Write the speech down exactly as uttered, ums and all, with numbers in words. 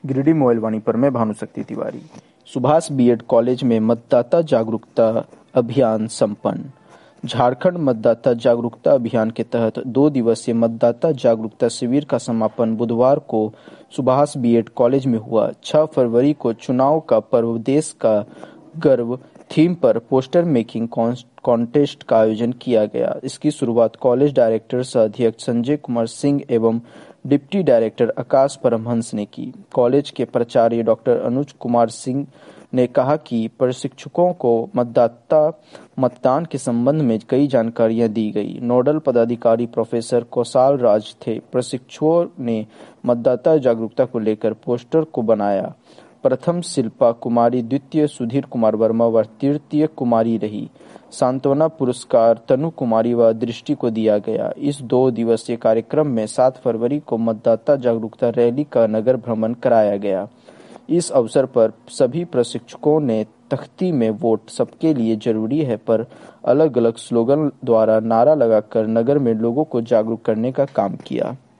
Giridih mobile पर मैं Bhanushakti Tiwari. Subhash BEd college में मतदाता जागरूकता अभियान संपन्न। झारखंड मतदाता जागरूकता अभियान के तहत दो दिवसीय मतदाता जागरूकता शिविर का समापन बुधवार को सुभाष बीएड कॉलेज में हुआ। छह फरवरी को चुनाव का पर्व देश का गर्व थीम पर पोस्टर मेकिंग कॉन्टेस्ट का आयोजन किया गया। इसकी शुरुआत कॉलेज डायरेक्टर सह अध्यक्ष संजय कुमार सिंह एवं डिप्टी डायरेक्टर आकाश परमहंस ने की। कॉलेज के प्राचार्य डॉक्टर अनुज कुमार सिंह ने कहा कि प्रशिक्षकों को मतदाता मतदान के संबंध में कई जानकारियां दी गई। नोडल पदाधिकारी प्रोफेसर कौशाल राज थे। प्रशिक्षकों ने मतदाता जागरूकता को लेकर पोस्टर को बनाया। प्रथम शिल्पा कुमारी, द्वितीय सुधीर कुमार वर्मा व तृतीय कुमारी रही। सांत्वना पुरस्कार तनु कुमारी व दृष्टि को दिया गया। इस दो दिवसीय कार्यक्रम में सात फरवरी को मतदाता जागरूकता रैली का नगर भ्रमण कराया गया। इस अवसर पर सभी प्रशिक्षकों ने तख्ती में वोट सबके लिए जरूरी है पर अलग अलग स्लोगन द्वारा नारा लगाकर नगर में लोगों को जागरूक करने का काम किया।